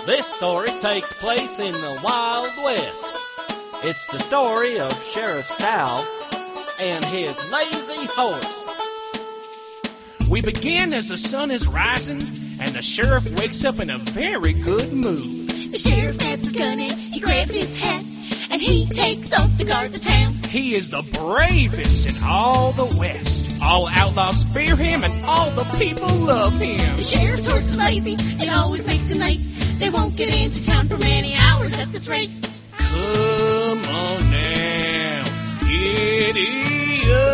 This story takes place in the Wild West. It's the story of Sheriff Sal and his lazy horse. We begin as the sun is rising, and the sheriff wakes up in a very good mood. The sheriff grabs his gun and he grabs his hat, and he takes off to guard the town. He is the bravest in all the West. All outlaws fear him, and all the people love him. The sheriff's horse is lazy, it always makes him late. They won't get into town for many hours at this rate. Come on now, giddy up.